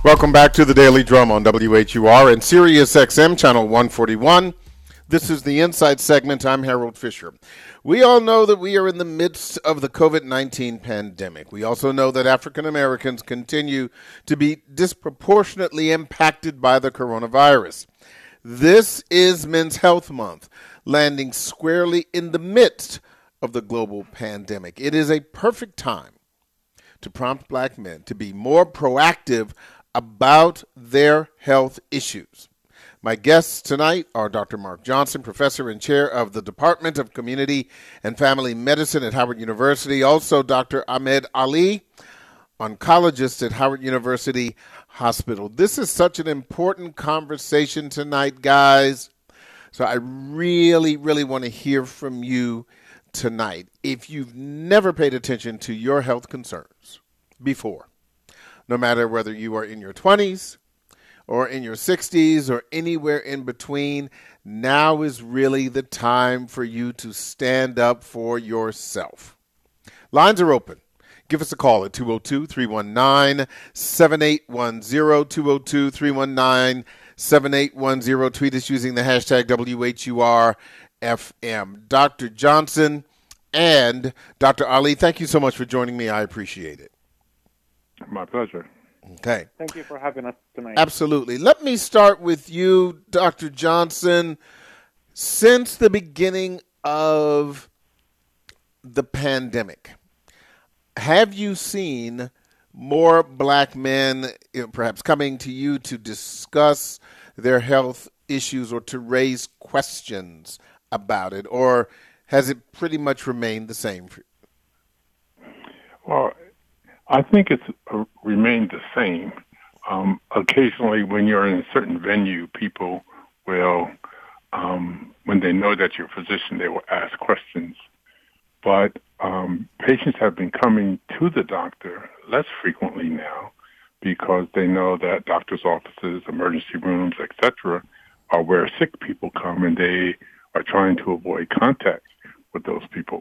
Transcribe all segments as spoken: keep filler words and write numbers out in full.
Welcome back to the Daily Drum on W H U R and Sirius X M Channel one forty-one. This is the Insight segment. I'm Harold Fisher. We all know that we are in the midst of the COVID nineteen pandemic. We also know that African Americans continue to be disproportionately impacted by the coronavirus. This is Men's Health Month, landing squarely in the midst of the global pandemic. It is a perfect time to prompt black men to be more proactive about their health issues. My guests tonight are Doctor Mark Johnson, professor and chair of the Department of Community and Family Medicine at Howard University. Also, Doctor Ahmed Ali, oncologist at Howard University Hospital. This is such an important conversation tonight, guys. So I really, really want to hear from you tonight. If you've never paid attention to your health concerns before, no matter whether you are in your twenties or in your sixties or anywhere in between, now is really the time for you to stand up for yourself. Lines are open. Give us a call at two oh two, three one nine, seven eight one zero, two oh two, three one nine, seven eight one zero. Tweet us using the hashtag W H U R F M. Doctor Johnson and Doctor Ali, thank you so much for joining me. I appreciate it. My pleasure. Okay. Thank you for having us tonight. Absolutely. Let me start with you, Doctor Johnson. Since the beginning of the pandemic, have you seen more black men, you know, perhaps coming to you to discuss their health issues or to raise questions about it, or has it pretty much remained the same for you? Well, I think it's uh, remained the same. Um, occasionally, when you're in a certain venue, people will, um, when they know that you're a physician, they will ask questions. But um, patients have been coming to the doctor less frequently now because they know that doctors' offices, emergency rooms, et cetera, are where sick people come, and they are trying to avoid contact with those people.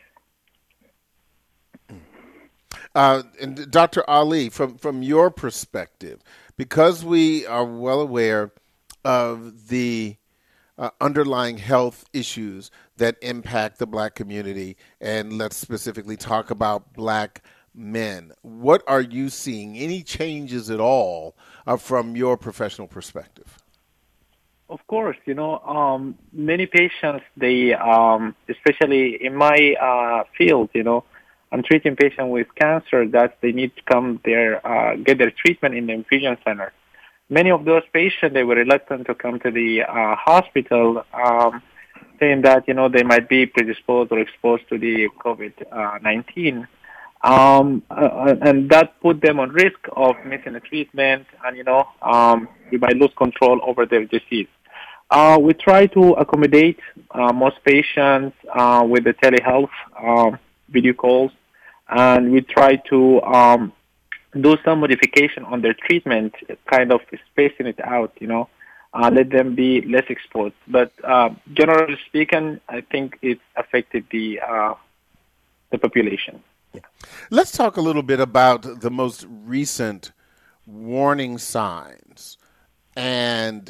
Uh, and Doctor Ali, from, from your perspective, because we are well aware of the uh, underlying health issues that impact the black community, and let's specifically talk about black men, what are you seeing? Any changes at all uh, from your professional perspective? Of course, you know, um, many patients, they, um, especially in my uh, field, you know, I'm treating patients with cancer that they need to come there, uh, get their treatment in the infusion center. Many of those patients, they were reluctant to come to the uh, hospital, um, saying that, you know, they might be predisposed or exposed to the COVID nineteen. Um, uh, and that put them on risk of missing a treatment, and, you know, um, we might lose control over their disease. Uh, we try to accommodate uh, most patients uh, with the telehealth uh, video calls, and we try to um, do some modification on their treatment, kind of spacing it out, you know, uh, let them be less exposed. But uh, generally speaking, I think it's affected the uh, the population. Yeah. Let's talk a little bit about the most recent warning signs and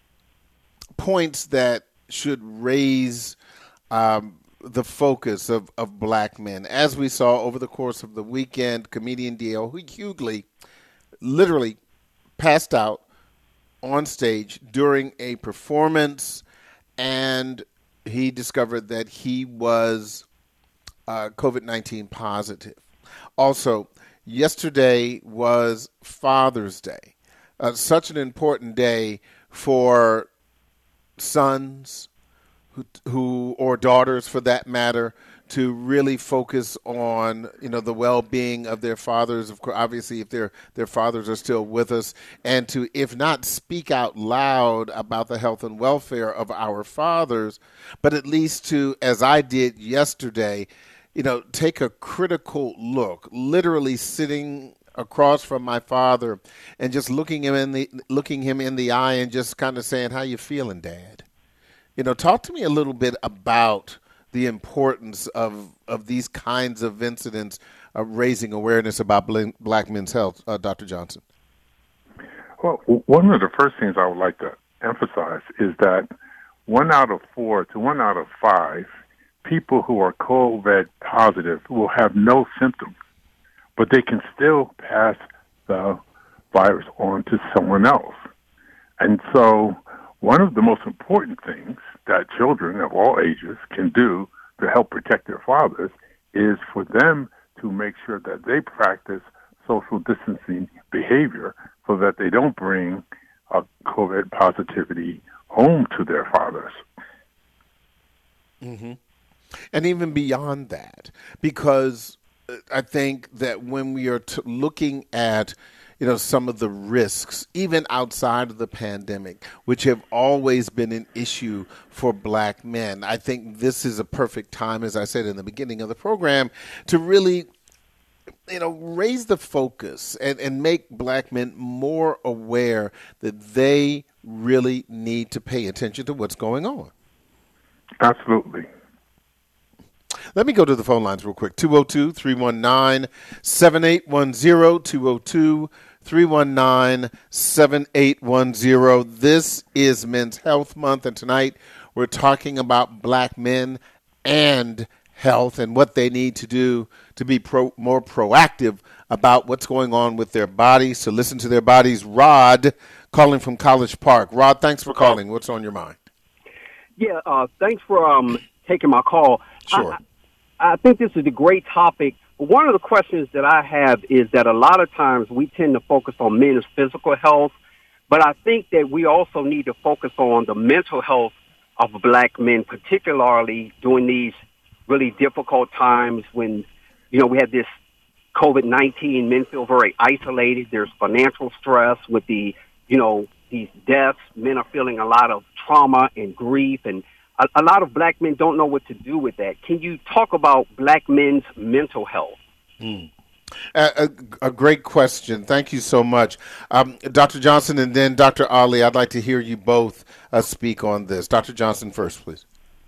points that should raise um, the focus of, of black men. As we saw over the course of the weekend, comedian D L Hughley literally passed out on stage during a performance, and he discovered that he was uh, COVID nineteen positive. Also, yesterday was Father's Day, uh, such an important day for sons who, who or daughters, for that matter, to really focus on, you know, the well-being of their fathers. Of course, obviously, if their their fathers are still with us, and to, if not speak out loud about the health and welfare of our fathers, but at least to, as I did yesterday, you know, take a critical look, literally sitting across from my father and just looking him in the looking him in the eye and just kind of saying, "How you feeling, Dad?" You know, talk to me a little bit about the importance of of these kinds of incidents, of raising awareness about black men's health, uh, Doctor Johnson. Well, one of the first things I would like to emphasize is that one out of four to one out of five people who are COVID positive will have no symptoms, but they can still pass the virus on to someone else. And so one of the most important things that children of all ages can do to help protect their fathers is for them to make sure that they practice social distancing behavior so that they don't bring a COVID positivity home to their fathers. Mm-hmm. And even beyond that, because I think that when we are t- looking at, you know, some of the risks, even outside of the pandemic, which have always been an issue for black men, I think this is a perfect time, as I said in the beginning of the program, to really, you know, raise the focus and, and make black men more aware that they really need to pay attention to what's going on. Absolutely. Let me go to the phone lines real quick. two oh two, three one nine, seven eight one zero, two oh two, three one nine, seven eight one zero. This is Men's Health Month, and tonight we're talking about black men and health and what they need to do to be pro, more proactive about what's going on with their bodies, to listen to their bodies. Rod, calling from College Park. Rod, thanks for calling. What's on your mind? Yeah, uh, thanks for um, taking my call. Sure. I, I think this is a great topic. One of the questions that I have is that a lot of times we tend to focus on men's physical health, but I think that we also need to focus on the mental health of black men, particularly during these really difficult times when, you know, we have this COVID nineteen, men feel very isolated. There's financial stress with the, you know, these deaths. Men are feeling a lot of trauma and grief, and a, a lot of black men don't know what to do with that. Can you talk about black men's mental health? Mm. A, a, a great question. Thank you so much. Um, Doctor Johnson and then Doctor Ali, I'd like to hear you both uh, speak on this. Doctor Johnson first, please.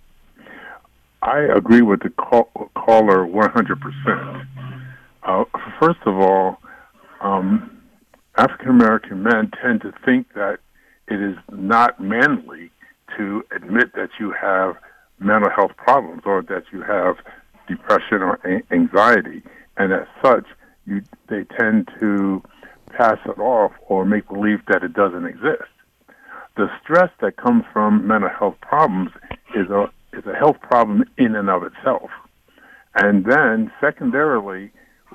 I agree with the call, caller one hundred percent. Uh, first of all, um, African-American men tend to think that it is not manly to admit that you have mental health problems or that you have depression or a- anxiety. And as such, you, they tend to pass it off or make believe that it doesn't exist. The stress that comes from mental health problems is a is a health problem in and of itself. And then, secondarily,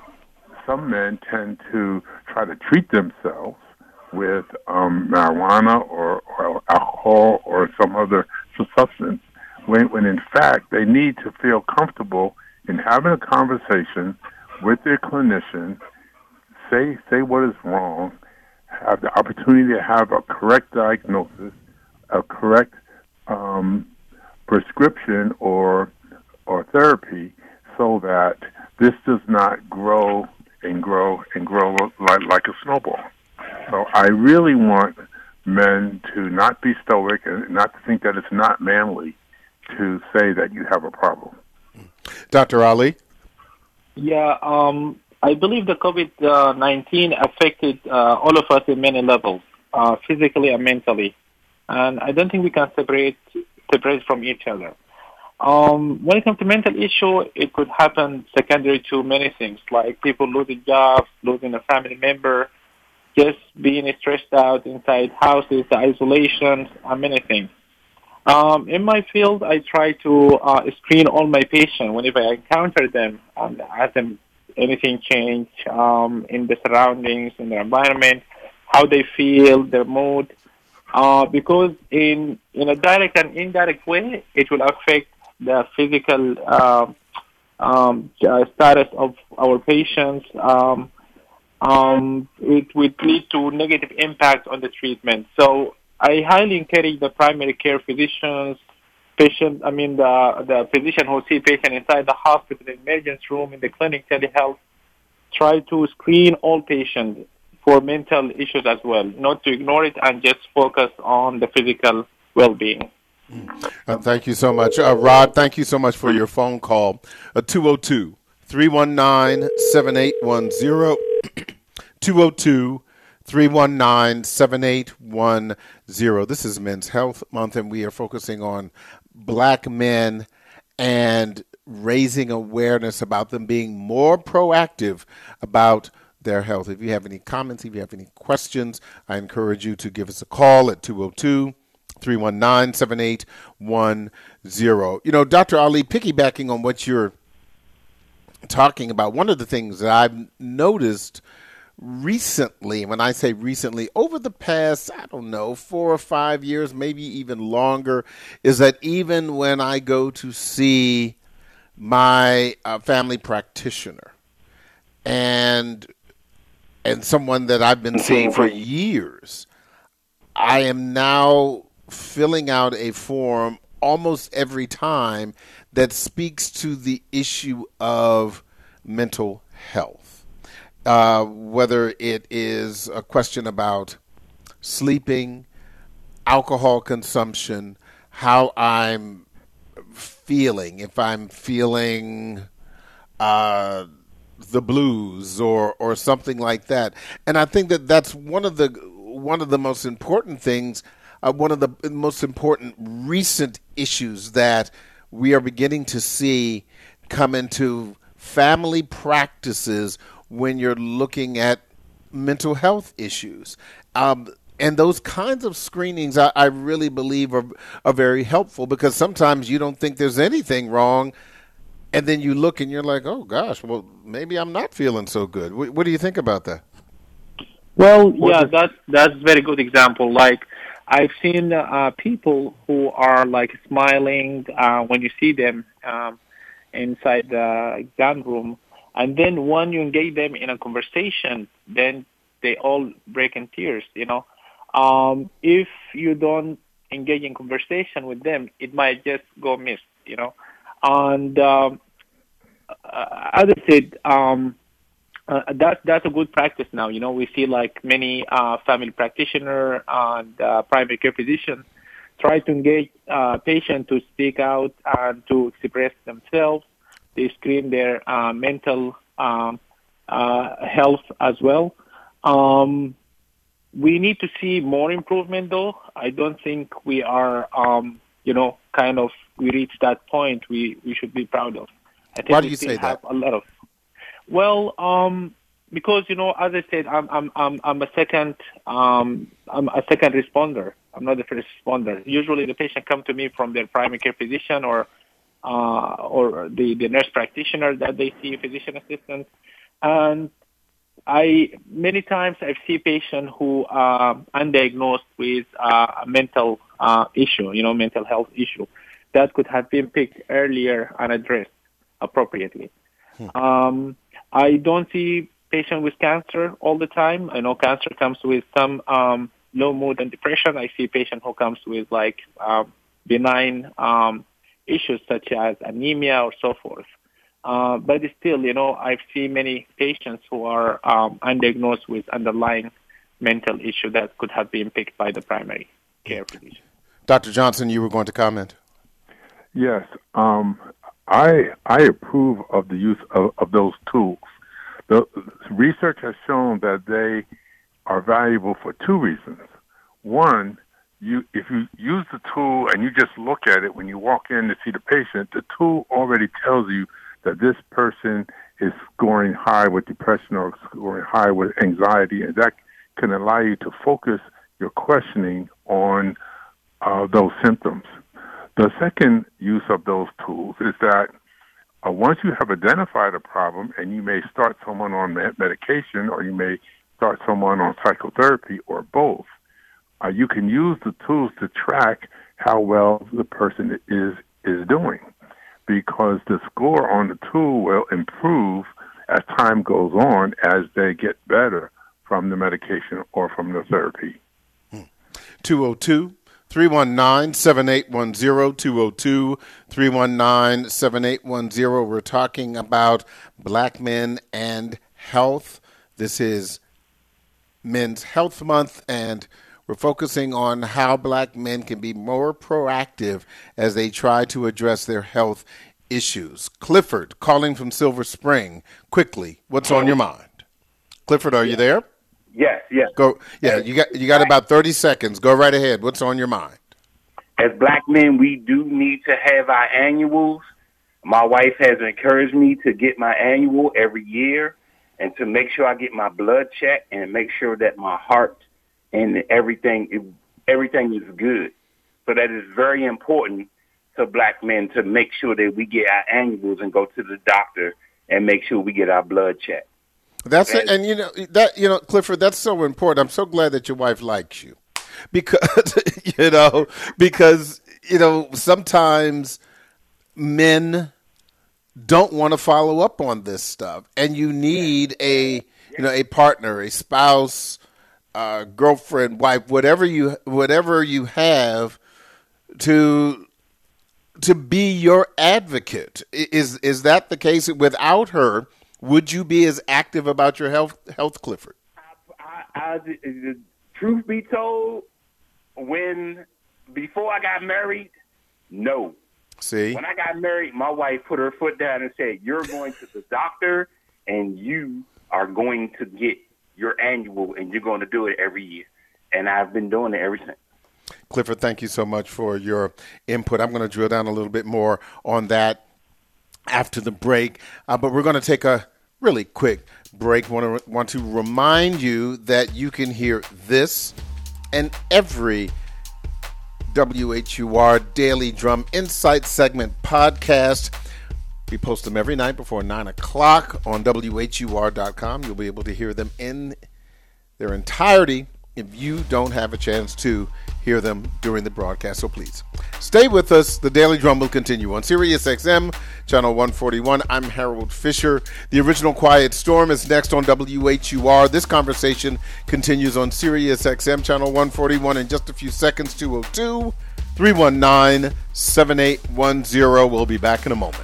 some men tend to try to treat themselves with um, marijuana or, or alcohol or some other substance, when, when in fact they need to feel comfortable in having a conversation with their clinician, say say what is wrong, have the opportunity to have a correct diagnosis, a correct um, prescription or or therapy, so that this does not grow and grow and grow like, like a snowball. So I really want men to not be stoic and not to think that it's not manly to say that you have a problem. Doctor Ali? Yeah, um, I believe the COVID nineteen affected uh, all of us in many levels, uh, physically and mentally. And I don't think we can separate separate from each other. Um, when it comes to mental issue, it could happen secondary to many things, like people losing jobs, losing a family member, just being stressed out inside houses, the isolation, and many things. Um, in my field, I try to uh, screen all my patients whenever I encounter them and ask them anything change um, in the surroundings, in their environment, how they feel, their mood. Uh, because in in a direct and indirect way, it will affect the physical uh, um, uh, status of our patients. Um, um, it would lead to negative impact on the treatment. So I highly encourage the primary care physicians, patient. I mean the the physician who see patient inside the hospital, emergency room, in the clinic, telehealth. Try to screen all patients for mental issues as well, not to ignore it and just focus on the physical well-being. Uh, thank you so much. Uh, Rod, thank you so much for your phone call. Uh, two oh two, three one nine, seven eight one zero, two oh two, three one nine, seven eight one zero. This is Men's Health Month, and we are focusing on black men and raising awareness about them being more proactive about their health. If you have any comments, if you have any questions, I encourage you to give us a call at two oh two, three one nine, seven eight one zero. You know, Doctor Ali, piggybacking on what you're talking about, one of the things that I've noticed recently, when I say recently, over the past, I don't know, four or five years, maybe even longer, is that even when I go to see my uh, family practitioner and and someone that I've been seeing for years, I am now filling out a form almost every time that speaks to the issue of mental health. Uh, whether it is a question about sleeping, alcohol consumption, how I'm feeling, if I'm feeling uh, the blues or or something like that. And I think that that's one of the one of the most important things, uh, one of the most important recent issues that we are beginning to see come into family practices when you're looking at mental health issues. Um, and those kinds of screenings, I, I really believe, are, are very helpful, because sometimes you don't think there's anything wrong, and then you look and you're like, oh, gosh, well, maybe I'm not feeling so good. What, what do you think about that? Well, yeah, that's that's a very good example. Like, I've seen uh, people who are, like, smiling uh, when you see them um, inside the exam room. And then when you engage them in a conversation, then they all break in tears, you know. Um, if you don't engage in conversation with them, it might just go missed, you know. And um, as I said, um, uh, that, that's a good practice now. You know, we see like many uh, family practitioners and uh, primary care physicians try to engage uh, patients to speak out and to express themselves. They screen their uh, mental um, uh, health as well. Um, we need to see more improvement, though. I don't think we are, um, you know, kind of, we reached that point we, we should be proud of. I think Why do we you still say have that? A lot of, well, um, because, you know, as I said, I'm I'm I'm, I'm a second um, I'm a second responder. I'm not the first responder. Usually, the patient come to me from their primary care physician or Uh, or the, the nurse practitioner that they see, physician assistant. And I, many times I see patients who are undiagnosed with uh, a mental uh, issue, you know, mental health issue that could have been picked earlier and addressed appropriately. Hmm. Um, I don't see patients with cancer all the time. I know cancer comes with some um, low mood and depression. I see patients who comes with like um, benign um issues such as anemia or so forth. Uh, but still, you know, I've seen many patients who are um, undiagnosed with underlying mental issue that could have been picked by the primary care physician. Doctor Johnson, you were going to comment. Yes, um, I I approve of the use of, of those tools. The research has shown that they are valuable for two reasons. One, You, if you use the tool and you just look at it when you walk in to see the patient, the tool already tells you that this person is scoring high with depression or scoring high with anxiety, and that can allow you to focus your questioning on uh, those symptoms. The second use of those tools is that uh, once you have identified a problem, and you may start someone on medication or you may start someone on psychotherapy or both, Uh, you can use the tools to track how well the person is is doing, because the score on the tool will improve as time goes on as they get better from the medication or from the therapy. two oh two, three one nine, seven eight one zero, two oh two, three one nine, seven eight one zero. We're talking about black men and health. This is Men's Health Month, and we're focusing on how black men can be more proactive as they try to address their health issues. Clifford, calling from Silver Spring. Quickly, what's on your mind? Clifford, are yeah. you there? Yes, yes. Go. Yeah, you got you got about thirty seconds. Go right ahead. What's on your mind? As black men, we do need to have our annuals. My wife has encouraged me to get my annual every year and to make sure I get my blood checked and make sure that my heart and everything everything is good. So that is very important to black men to make sure that we get our annuals and go to the doctor and make sure we get our blood checked. That's and, it, and you know that you know Clifford, that's so important. I'm so glad that your wife likes you. Because, you know, because, you know, sometimes men don't want to follow up on this stuff. And you need a, you know, a partner, a spouse, uh, girlfriend, wife, whatever you, whatever you have to, to be your advocate. Is, is that the case? Without her, would you be as active about your health, health, Clifford? I, I, I, truth be told, when before I got married, no. See? When I got married, my wife put her foot down and said, "You're going to the doctor and you are going to get your annual and you're going to do it every year." And I've been doing it ever since. Clifford, thank you so much for your input. I'm going to drill down a little bit more on that after the break, uh, but we're going to take a really quick break. Want to want to remind you that you can hear this and every W H U R Daily Drum Insight segment podcast. We post them every night before nine o'clock on W H U R dot com. You'll be able to hear them in their entirety if you don't have a chance to hear them during the broadcast. So please stay with us. The Daily Drum will continue on Sirius X M, channel one forty-one. I'm Harold Fisher. The original Quiet Storm is next on W H U R. This conversation continues on Sirius X M, channel one forty-one in just a few seconds. two oh two, three one nine, seven eight one zero. We'll be back in a moment.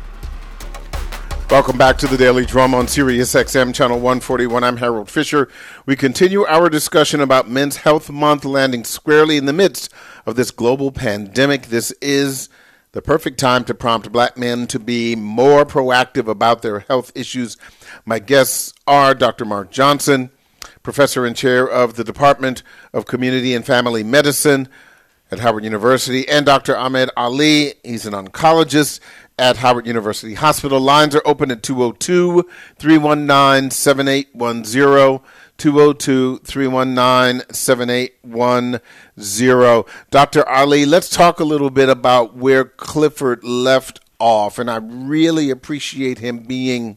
Welcome back to the Daily Drum on Sirius X M, channel one forty-one. I'm Harold Fisher. We continue our discussion about Men's Health Month, landing squarely in the midst of this global pandemic. This is the perfect time to prompt black men to be more proactive about their health issues. My guests are Doctor Mark Johnson, professor and chair of the Department of Community and Family Medicine at Howard University, and Doctor Ahmed Ali. He's an oncologist at Howard University Hospital. Lines are open at two oh two, three one nine, seven eight one zero, two oh two, three one nine, seven eight one zero. Doctor Ali, let's talk a little bit about where Clifford left off, and I really appreciate him being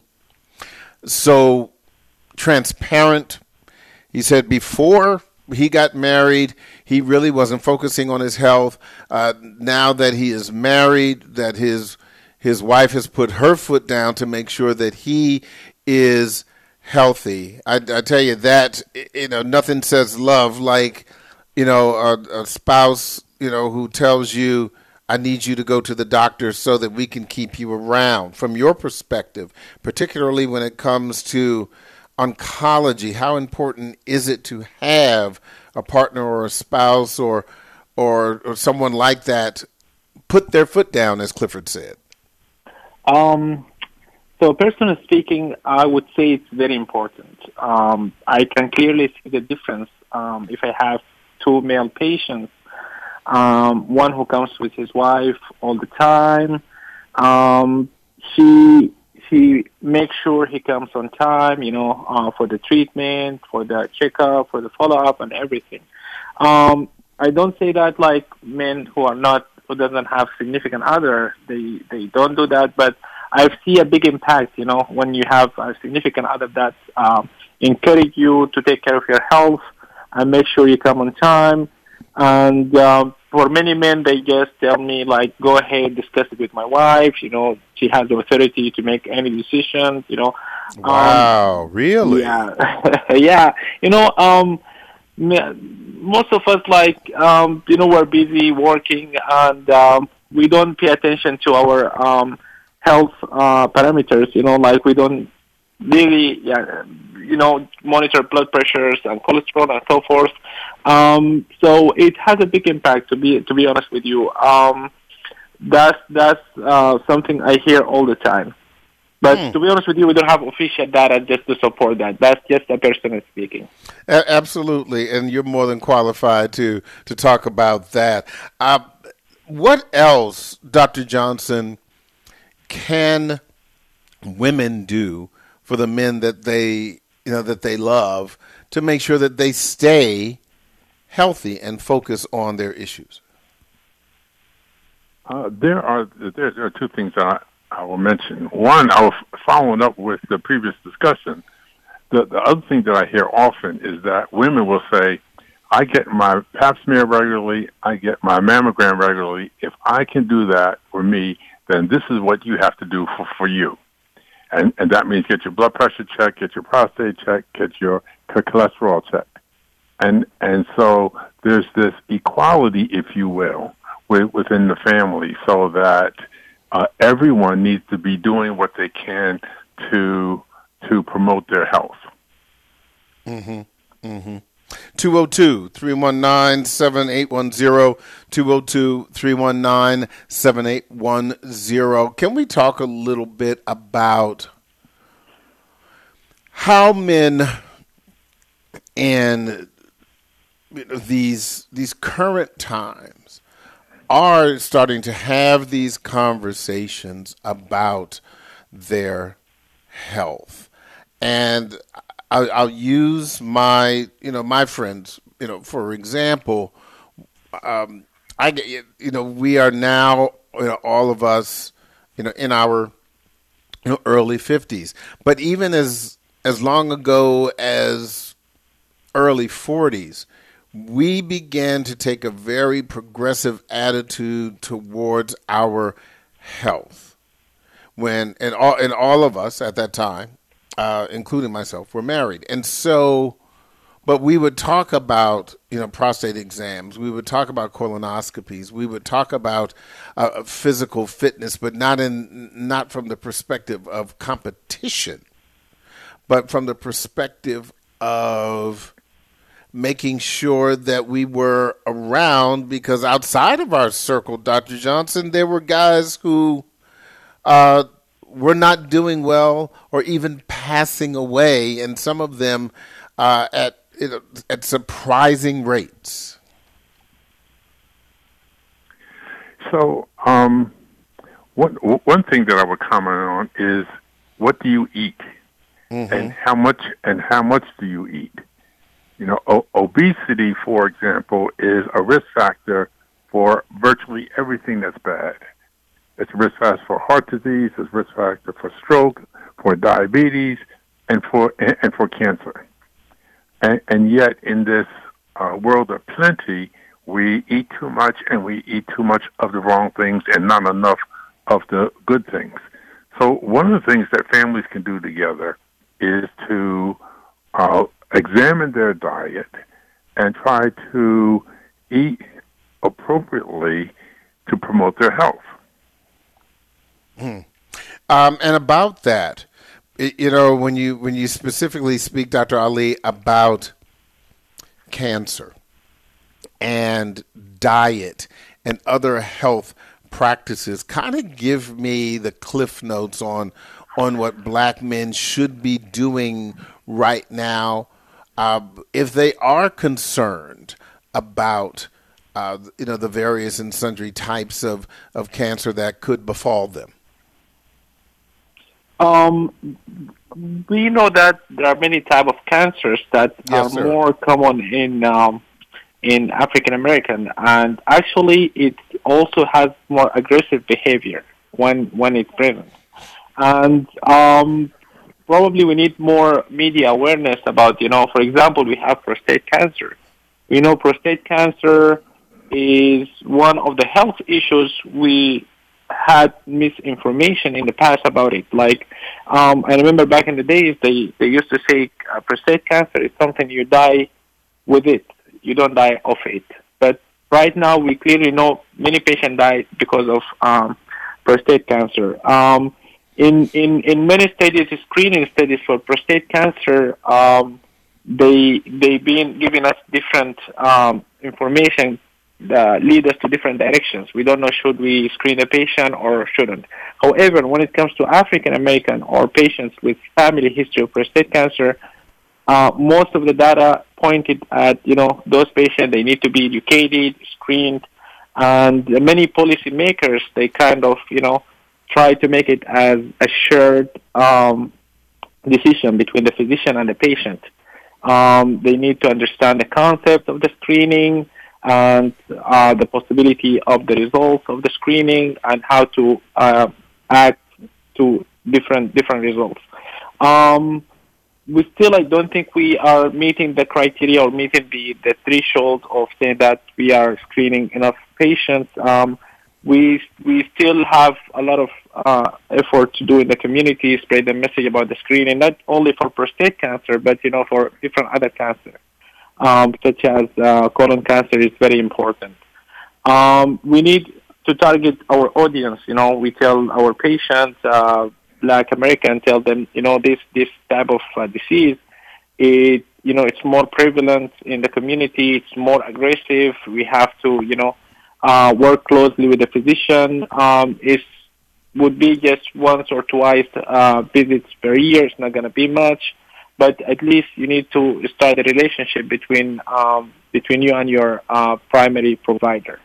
so transparent. He said before he got married, he really wasn't focusing on his health. Uh, now that he is married, that his his wife has put her foot down to make sure that he is healthy. I, I tell you that, you know, nothing says love like, you know, a, a spouse, you know, who tells you, "I need you to go to the doctor so that we can keep you around." From your perspective, particularly when it comes to oncology, how important is it to have a partner or a spouse or, or, or someone like that put their foot down, as Clifford said? Um, so personally speaking, I would say it's very important. Um, I can clearly see the difference um, if I have two male patients, um, one who comes with his wife all the time. Um, she she makes sure he comes on time, you know, uh, for the treatment, for the checkup, for the follow-up, and everything. Um, I don't say that like men who are not who doesn't have significant other, they, they don't do that, but I see a big impact, you know, when you have a significant other that um, encourage you to take care of your health and make sure you come on time. And um, for many men, they just tell me, like, go ahead, discuss it with my wife, you know, she has the authority to make any decisions, you know. Wow, um, really? Yeah, yeah, you know, um, most of us, like, um, you know, we're busy working and um, we don't pay attention to our um, health uh, parameters, you know, like we don't really, yeah, you know, monitor blood pressures and cholesterol and so forth. Um, so it has a big impact, to be to be honest with you. Um, that's that's uh, something I hear all the time. But Hmm. to be honest with you, we don't have official data just to support that. That's just a person speaking. A- absolutely, and you're more than qualified to to talk about that. Uh, what else, Doctor Johnson, can women do for the men that they you know that they love to make sure that they stay healthy and focus on their issues? Uh, there are there, there are two things I, I will mention. One, I was following up with the previous discussion. The, the other thing that I hear often is that women will say, I get my pap smear regularly, I get my mammogram regularly. If I can do that for me, then this is what you have to do for, for you. And and that means get your blood pressure checked, get your prostate checked, get your cholesterol checked. And and so there's this equality, if you will, with, within the family, so that uh, everyone needs to be doing what they can to to promote their health. Mm-hmm. Mm-hmm. two oh two, three one nine, seven eight one zero, two oh two, three one nine, seven eight one zero. Can we talk a little bit about how men in you know, these these current times are starting to have these conversations about their health? And I'll, I'll use my, you know, my friends, you know, for example, um, I get, you know, we are now, you know, all of us, you know, in our, you know, early fifties, but even as, as long ago as early forties, we began to take a very progressive attitude towards our health. When, and all, and all of us at that time, Uh, including myself, were married. And so, but we would talk about, you know, prostate exams. We would talk about colonoscopies. We would talk about uh, physical fitness, but not in, not from the perspective of competition, but from the perspective of making sure that we were around, because outside of our circle, Doctor Johnson, there were guys who, uh, were not doing well or even passing away, and some of them uh, at you know, at surprising rates. So, um, one one thing that I would comment on is, what do you eat, mm-hmm. and how much and how much do you eat? You know, o- obesity, for example, is a risk factor for virtually everything that's bad. It's a risk factor for heart disease. It's a risk factor for stroke, for diabetes, and for and, and for cancer. And, and yet, in this uh, world of plenty, we eat too much, and we eat too much of the wrong things, and not enough of the good things. So, one of the things that families can do together is to uh, examine their diet and try to eat appropriately to promote their health. Hmm. Um, and about that, you know, when you when you specifically speak, Doctor Ali, about cancer and diet and other health practices, kind of give me the cliff notes on on what black men should be doing right now, uh, if they are concerned about uh, you know the various and sundry types of, of cancer that could befall them. Um, we know that there are many types of cancers that Yes, are sir. more common in um, in African American, and actually, it also has more aggressive behavior when when it's present. And um, probably we need more media awareness about, you know, for example, we have prostate cancer. We know prostate cancer is one of the health issues we had misinformation in the past about it. Like, um, I remember back in the days, they, they used to say uh, prostate cancer is something you die with it. You don't die of it. But right now, we clearly know many patients die because of um, prostate cancer. Um, in, in, in many studies, screening studies for prostate cancer, um, they, they've been giving us different um, information uh, lead us to different directions. We don't know should we screen a patient or shouldn't. However, when it comes to African American or patients with family history of prostate cancer, uh, most of the data pointed at, you know, those patients, they need to be educated, screened, and many policymakers, they kind of, you know, try to make it as a shared um, decision between the physician and the patient. Um, they need to understand the concept of the screening and uh, the possibility of the results of the screening and how to uh, act to different different results. Um, we still, I don't think we are meeting the criteria or meeting the, the threshold of saying that we are screening enough patients. Um, we we still have a lot of uh, effort to do in the community, spread the message about the screening, not only for prostate cancer, but, you know, for different other cancers, um, such as uh, colon cancer is very important. Um, we need to target our audience. You know, we tell our patients, uh, Black American, tell them, you know, this this type of uh, disease, it you know, it's more prevalent in the community. It's more aggressive. We have to, you know, uh, work closely with the physician. Um, it would be just once or twice uh, visits per year. It's not going to be much, but at least you need to start a relationship between um, between you and your uh, primary provider.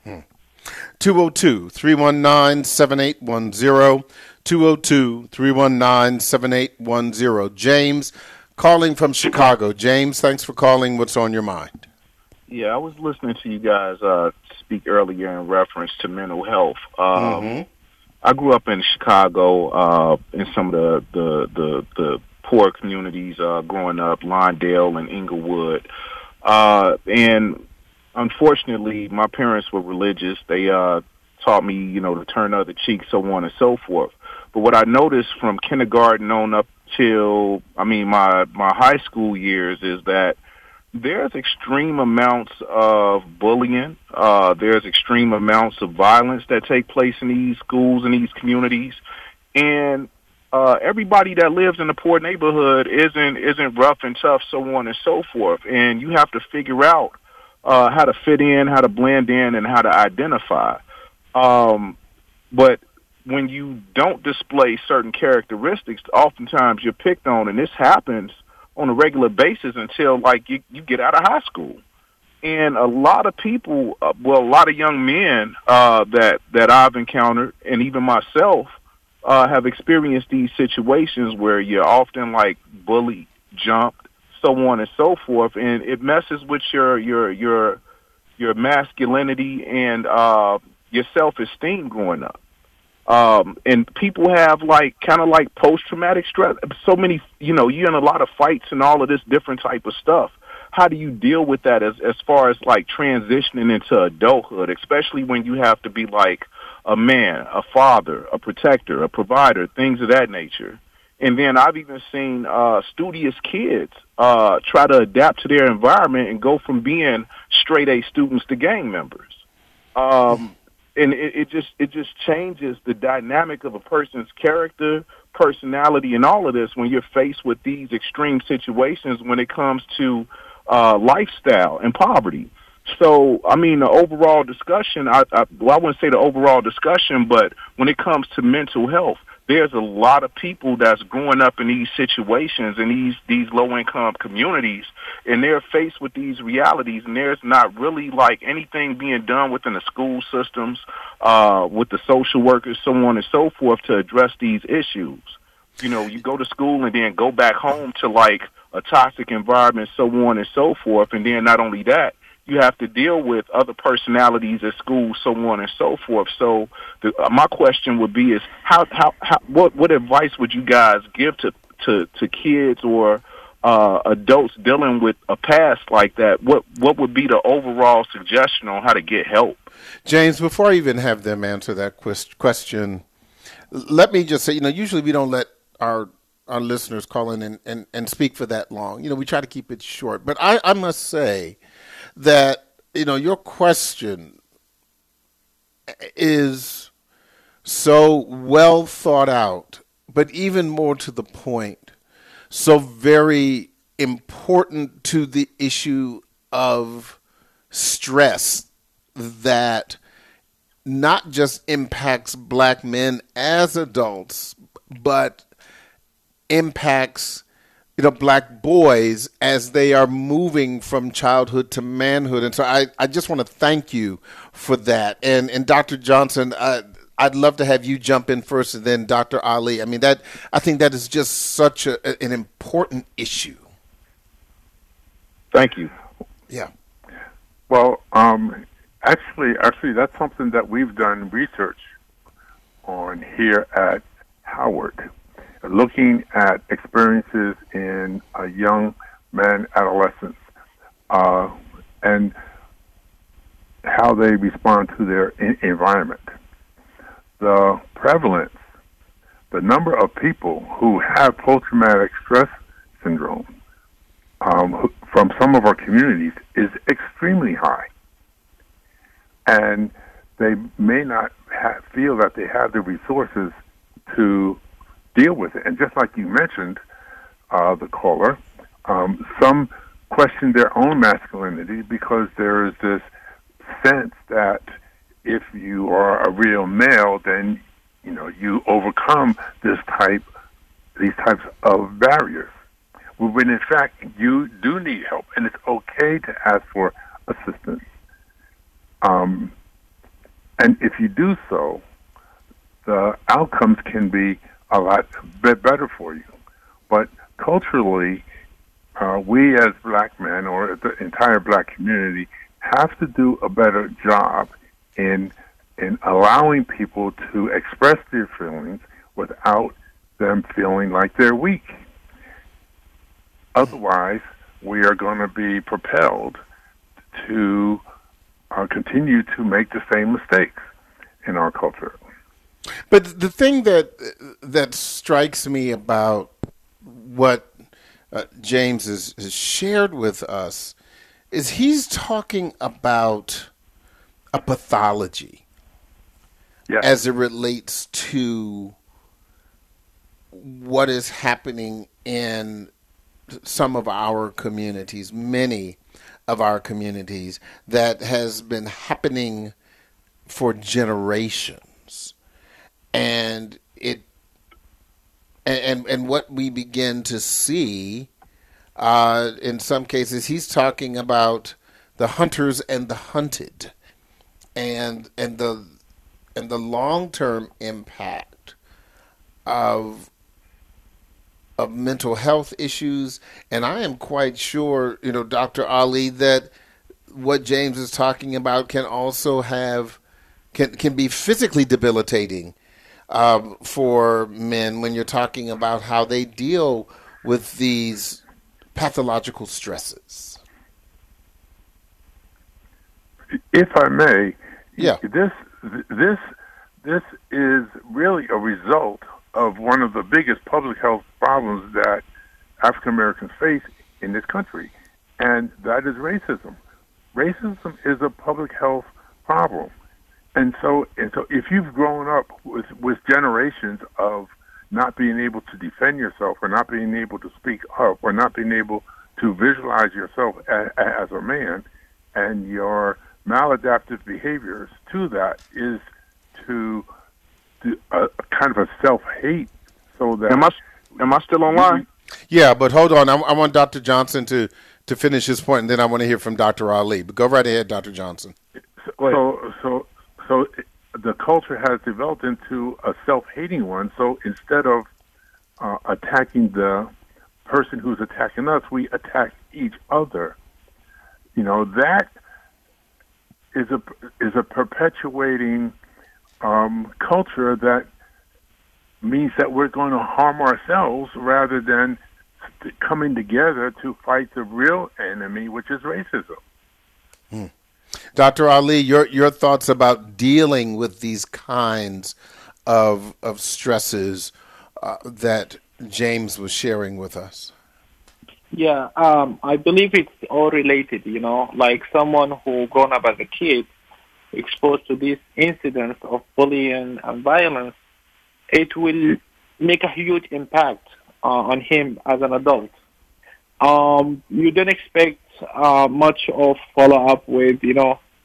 two oh two, three one nine, seven eight one zero. two oh two, three one nine, seven eight one zero. James, calling from Chicago. James, thanks for calling. What's on your mind? Yeah, I was listening to you guys uh, speak earlier in reference to mental health. Um, mm-hmm. I grew up in Chicago, uh, in some of the, the, the, the poor communities uh, growing up, Lawndale and Inglewood. Uh, and unfortunately, my parents were religious. They uh, taught me, you know, to turn the other cheek, so on and so forth. But what I noticed from kindergarten on up till, I mean, my, my high school years is that there's extreme amounts of bullying. Uh, there's extreme amounts of violence that take place in these schools and these communities. And uh, everybody that lives in a poor neighborhood isn't isn't rough and tough, so on and so forth. And you have to figure out uh, how to fit in, how to blend in, and how to identify. Um, but when you don't display certain characteristics, oftentimes you're picked on, and this happens on a regular basis until, like, you, you get out of high school. And a lot of people, uh, well, a lot of young men uh, that, that I've encountered, and even myself, uh, have experienced these situations where you're often, like, bullied, jumped, so on and so forth, and it messes with your your your, your masculinity and uh, your self-esteem growing up. Um, and people have, like, kind of like post-traumatic stress. So many, you know, you're in a lot of fights and all of this different type of stuff. How do you deal with that as, as far as, like, transitioning into adulthood, especially when you have to be, like, a man, a father, a protector, a provider, things of that nature? And then I've even seen uh, studious kids uh, try to adapt to their environment and go from being straight-A students to gang members. Um And it, it just it just changes the dynamic of a person's character, personality, and all of this when you're faced with these extreme situations when it comes to uh, lifestyle and poverty. So, I mean, the overall discussion, I, I, well, I wouldn't say the overall discussion, but when it comes to mental health, there's a lot of people that's growing up in these situations in these, these low-income communities, and they're faced with these realities, and there's not really, like, anything being done within the school systems, uh, with the social workers, so on and so forth, to address these issues. You know, you go to school and then go back home to, like, a toxic environment, so on and so forth, and then not only that, you have to deal with other personalities at school, so on and so forth. So the, uh, my question would be is how, how, how what, what advice would you guys give to, to, to kids or uh, adults dealing with a past like that? What, what would be the overall suggestion on how to get help? James, before I even have them answer that quest- question, let me just say, you know, usually we don't let our our listeners call in and, and, and speak for that long. You know, we try to keep it short. But I, I must say that, you know, your question is so well thought out, but even more to the point, so very important to the issue of stress that not just impacts black men as adults, but impacts, you know, black boys as they are moving from childhood to manhood. And so I, I just want to thank you for that. And and Doctor Johnson, uh, I'd love to have you jump in first, and then Doctor Ali. I mean, that I think that is just such a, an important issue. Thank you. Yeah. Well, um, actually, actually, that's something that we've done research on here at Howard, looking at experiences in uh, young men, adolescents, uh, and how they respond to their in- environment. The prevalence, the number of people who have post-traumatic stress syndrome um, who, from some of our communities is extremely high. And they may not ha- feel that they have the resources to deal with it. And just like you mentioned, uh, the caller, um, some question their own masculinity because there is this sense that if you are a real male, then you know you overcome this type, these types of barriers. When in fact you do need help, and it's okay to ask for assistance. Um, and if you do so, the outcomes can be a lot bit better for you. But culturally, uh, we as black men, or the entire black community, have to do a better job in in allowing people to express their feelings without them feeling like they're weak. Otherwise, we are going to be propelled to uh, continue to make the same mistakes in our culture. But the thing that that strikes me about what uh, James has, has shared with us is he's talking about a pathology, yes, as it relates to what is happening in some of our communities, many of our communities, that has been happening for generations. And it and and what we begin to see, uh, in some cases, he's talking about the hunters and the hunted, and and the and the long term impact of of mental health issues. And I am quite sure, you know, Doctor Ali, that what James is talking about can also have can can be physically debilitating um, for men when you're talking about how they deal with these pathological stresses. If I may, yeah, this this this is really a result of one of the biggest public health problems that African Americans face in this country, and that is racism. Racism is a public health problem, and so and so if you've grown up with with generations of not being able to defend yourself, or not being able to speak up, or not being able to visualize yourself as, as a man, and your maladaptive behaviors to that is to do a, a kind of a self-hate, so that... Am I, am I still online? Yeah, but hold on. I, I want Doctor Johnson to, to finish his point, and then I want to hear from Doctor Ali. But go right ahead, Doctor Johnson. So, so, so, so the culture has developed into a self-hating one, so instead of uh, attacking the person who's attacking us, we attack each other. You know, that is a is a perpetuating um, culture that means that we're going to harm ourselves rather than coming together to fight the real enemy, which is racism. Hmm. Doctor Ali, your your thoughts about dealing with these kinds of of stresses uh, that James was sharing with us. Yeah, um, I believe it's all related, you know, like someone who grown up as a kid, exposed to these incidents of bullying and violence, it will make a huge impact uh, on him as an adult. Um, you don't expect uh, much of follow-up with, you know,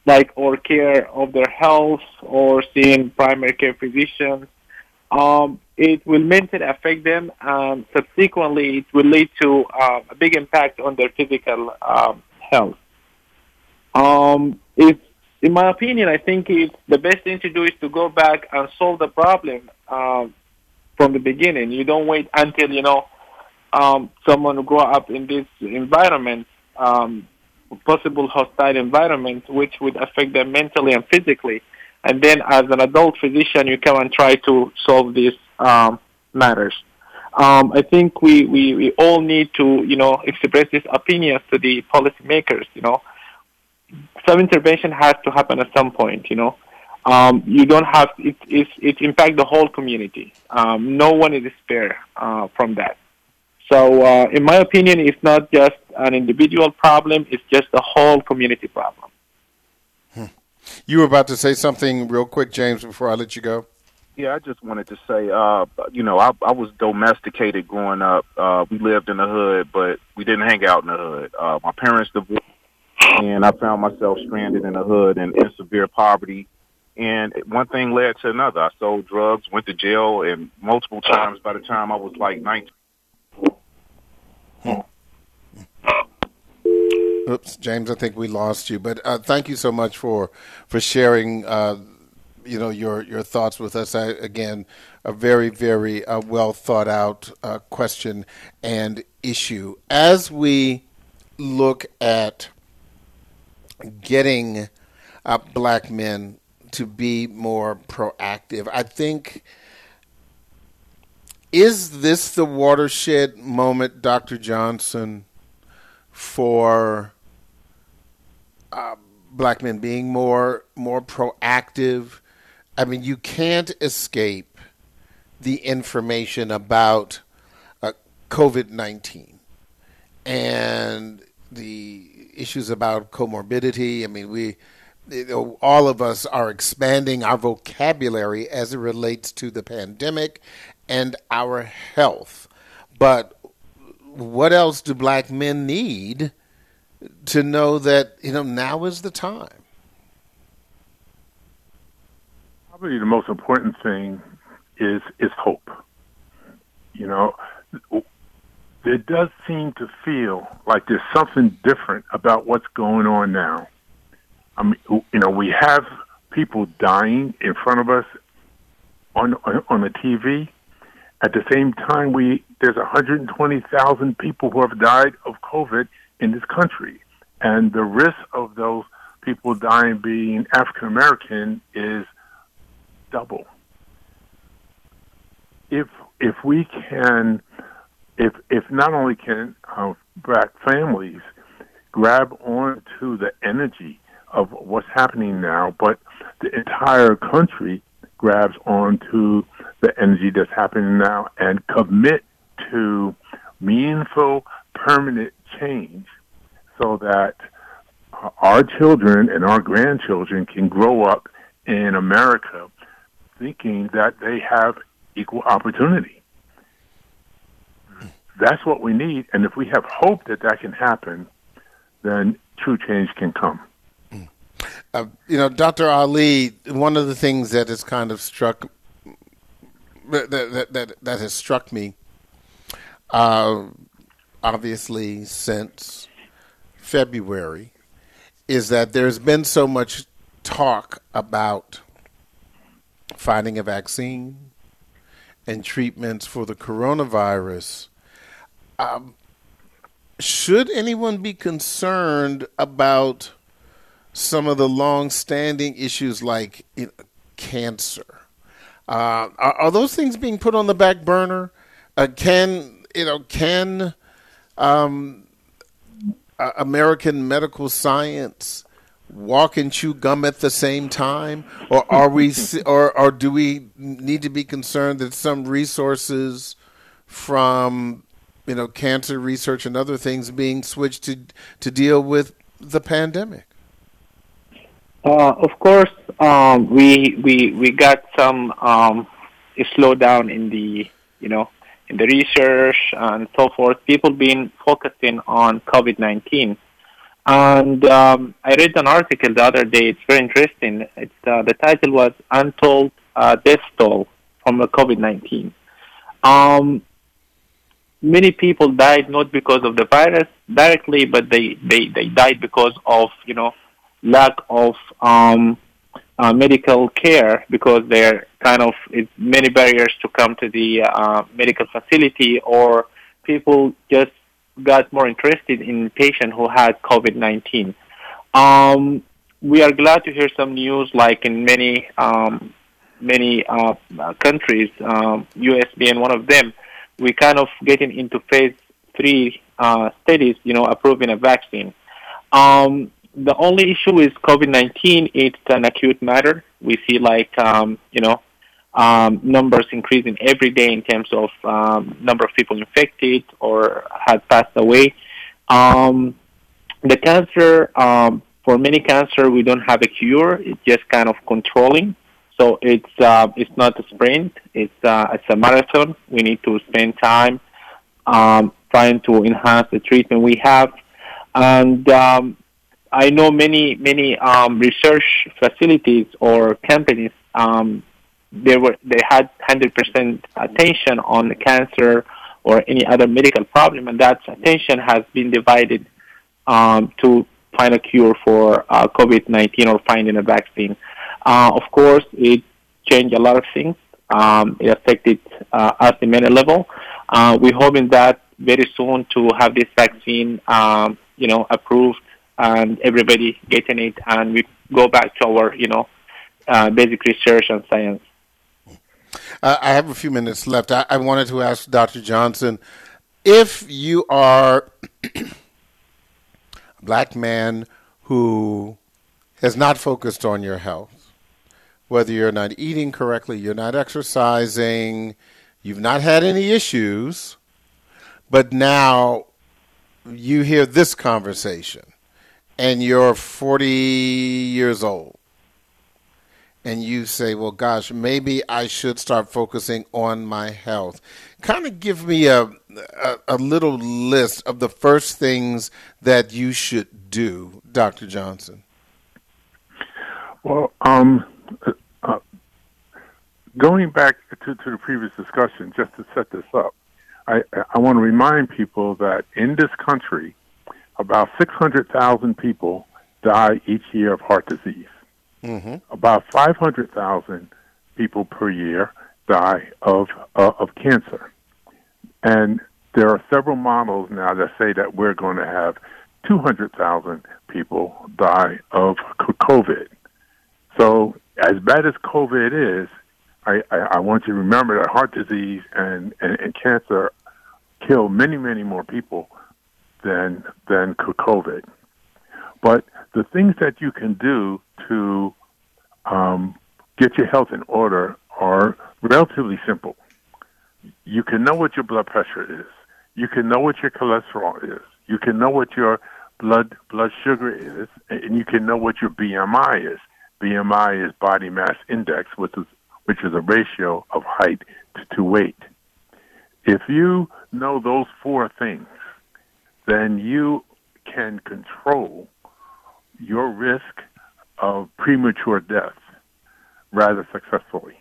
like or care of their health or seeing primary care physicians, um, it will mentally affect them, and subsequently it will lead to uh, a big impact on their physical um, health. Um, it's, in my opinion, I think it's the best thing to do is to go back and solve the problem um, from the beginning. You don't wait until, you know, um, someone grow up in this environment, um, possible hostile environment, which would affect them mentally and physically. And then as an adult physician, you come and try to solve these um, matters. Um, I think we, we, we all need to, you know, express these opinions to the policymakers, you know. Some intervention has to happen at some point, you know. Um, you don't have, it, it, it impacts the whole community. Um, no one is spared uh, from that. So, uh, in my opinion, it's not just an individual problem, it's just a whole community problem. Hmm. You were about to say something real quick, James, before I let you go. Yeah, I just wanted to say, uh, you know, I, I was domesticated growing up. Uh, we lived in the hood, but we didn't hang out in the hood. Uh, my parents divorced, and I found myself stranded in the hood and in severe poverty. And one thing led to another. I sold drugs, went to jail, and multiple times by the time I was like nineteen. Hmm. Oops, James, I think we lost you. But uh, thank you so much for for sharing, uh, you know, your your thoughts with us. I, again, a very, very uh, well thought out uh, question and issue. As we look at getting uh, black men to be more proactive, I think. Is this the watershed moment, Doctor Johnson, for uh, black men being more more proactive? I mean, you can't escape the information about uh, COVID nineteen and the issues about comorbidity. I mean, we you know, all of us are expanding our vocabulary as it relates to the pandemic and our health. But what else do black men need to know that, you know, now is the time? Probably the most important thing is is hope. You know, it does seem to feel like there's something different about what's going on now. I mean, you know, we have people dying in front of us on on the T V. At the same time, we there's one hundred twenty thousand people who have died of COVID in this country, and the risk of those people dying being African American is double. If if we can, if if not only can uh, black families grab on to the energy of what's happening now, but the entire country grabs onto the energy that's happening now and commit to meaningful, permanent change so that our children and our grandchildren can grow up in America thinking that they have equal opportunity. That's what we need, and if we have hope that that can happen, then true change can come. Uh, you know, Doctor Ali, one of the things that has kind of struck that that that, that has struck me, uh, obviously since February, is that there's been so much talk about finding a vaccine and treatments for the coronavirus. Um, should anyone be concerned about some of the long-standing issues like you know, cancer? Uh, are, are those things being put on the back burner? Uh, can you know? Can um, uh, American medical science walk and chew gum at the same time, or are we, or or do we need to be concerned that some resources from you know cancer research and other things being switched to to deal with the pandemic? Uh, of course, um, we we we got some um, slowdown in the you know in the research and so forth. People been focusing on COVID nineteen, And um, I read an article the other day. It's very interesting. It's uh, the title was "Untold uh, Death Toll from the COVID nineteen." Um, many people died not because of the virus directly, but they, they, they died because of, you know, lack of um, uh, medical care, because there kind of it's many barriers to come to the uh, medical facility, or people just got more interested in patients who had COVID nineteen. Um, we are glad to hear some news, like in many um, many uh, countries, um, U S being one of them. We kind of getting into phase three uh, studies, you know, approving a vaccine. Um, the only issue is COVID nineteen. It's an acute matter. We see like, um, you know, um, numbers increasing every day in terms of um, number of people infected or had passed away. Um, the cancer, um, for many cancer, we don't have a cure. It's just kind of controlling. So it's uh, it's not a sprint. It's uh, it's a marathon. We need to spend time um, trying to enhance the treatment we have. And um, I know many many um, research facilities or companies. Um, they were they had one hundred percent attention on the cancer or any other medical problem, and that attention has been divided um, to find a cure for uh, COVID nineteen or finding a vaccine. Uh, of course, it changed a lot of things. Um, it affected uh, us in many levels. Uh, we're hoping that very soon to have this vaccine, um, you know, approved and everybody getting it, and we go back to our, you know, uh, basic research and science. Uh, I have a few minutes left. I, I wanted to ask Doctor Johnson, if you are a black man who has not focused on your health, whether you're not eating correctly, you're not exercising, you've not had any issues, but now you hear this conversation and you're forty years old and you say, well, gosh, maybe I should start focusing on my health. Kind of give me a, a, a little list of the first things that you should do, Doctor Johnson. Well, um, uh, going back to, to the previous discussion, just to set this up, I, I want to remind people that in this country, about six hundred thousand people die each year of heart disease. Mm-hmm. About five hundred thousand people per year die of uh, of cancer. And there are several models now that say that we're going to have two hundred thousand people die of COVID. So as bad as COVID is, I, I, I want you to remember that heart disease and, and, and cancer kill many, many more people than than COVID. But the things that you can do to um, get your health in order are relatively simple. You can know what your blood pressure is. You can know what your cholesterol is. You can know what your blood blood sugar is, and you can know what your B M I is. B M I is body mass index, which is which is a ratio of height to, to weight. If you know those four things, then you can control your risk of premature death rather successfully.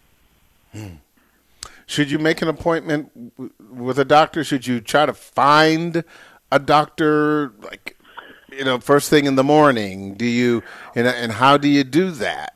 Hmm. Should you make an appointment w- with a doctor? Should you try to find a doctor, like, you know, first thing in the morning? Do you, and, and how do you do that?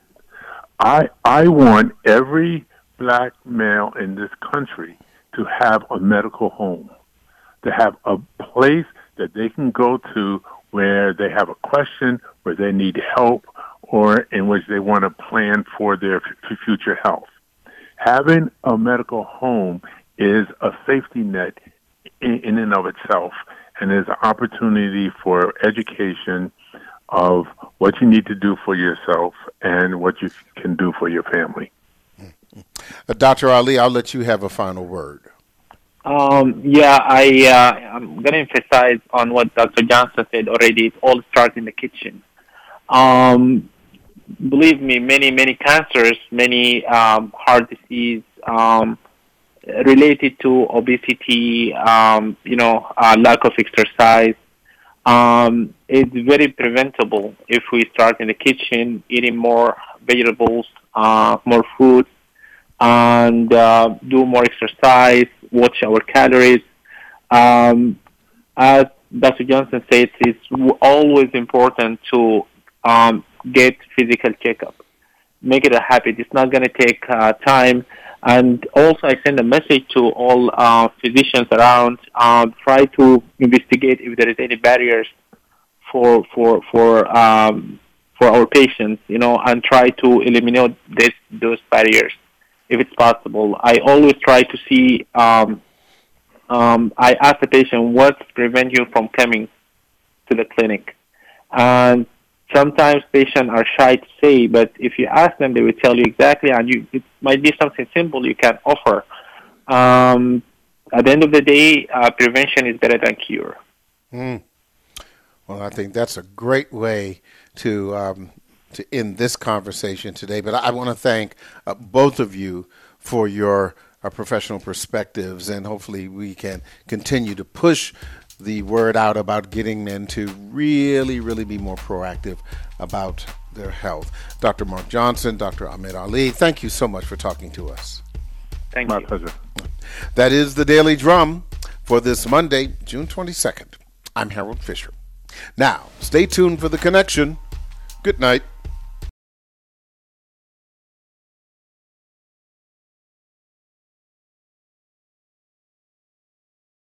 I I want every black male in this country to have a medical home, to have a place that they can go to where they have a question, where they need help, or in which they want to plan for their f- future health. Having a medical home is a safety net in, in and of itself, and is an opportunity for education of what you need to do for yourself and what you can do for your family. Uh, Doctor Ali, I'll let you have a final word. Um, yeah, I, uh, I'm going to emphasize on what Doctor Johnson said already. It all starts in the kitchen. Um, believe me, many, many cancers, many um, heart disease um, related to obesity, um, you know, uh, lack of exercise, Um, it's very preventable if we start in the kitchen, eating more vegetables, uh, more fruit, and uh, do more exercise, watch our calories. Um, as Doctor Johnson says, it's always important to um, get physical checkup. Make it a habit. It's not going to take uh, time. And also, I send a message to all uh, physicians around. Uh, try to investigate if there is any barriers for for for um, for our patients, you know, and try to eliminate this, those barriers if it's possible. I always try to see. Um, um, I ask the patient, what prevents you from coming to the clinic, and sometimes patients are shy to say, but if you ask them, they will tell you exactly, and you, it might be something simple you can offer. Um, at the end of the day, uh, prevention is better than cure. Mm. Well, I think that's a great way to um, to end this conversation today. But I, I want to thank uh, both of you for your uh, professional perspectives, and hopefully we can continue to push the word out about getting men to really, really be more proactive about their health. Doctor Mark Johnson, Doctor Ahmed Ali, thank you so much for talking to us. Thank My you. pleasure. That is the Daily Drum for this Monday, June twenty-second. I'm Harold Fisher. Now, stay tuned for The Connection. Good night.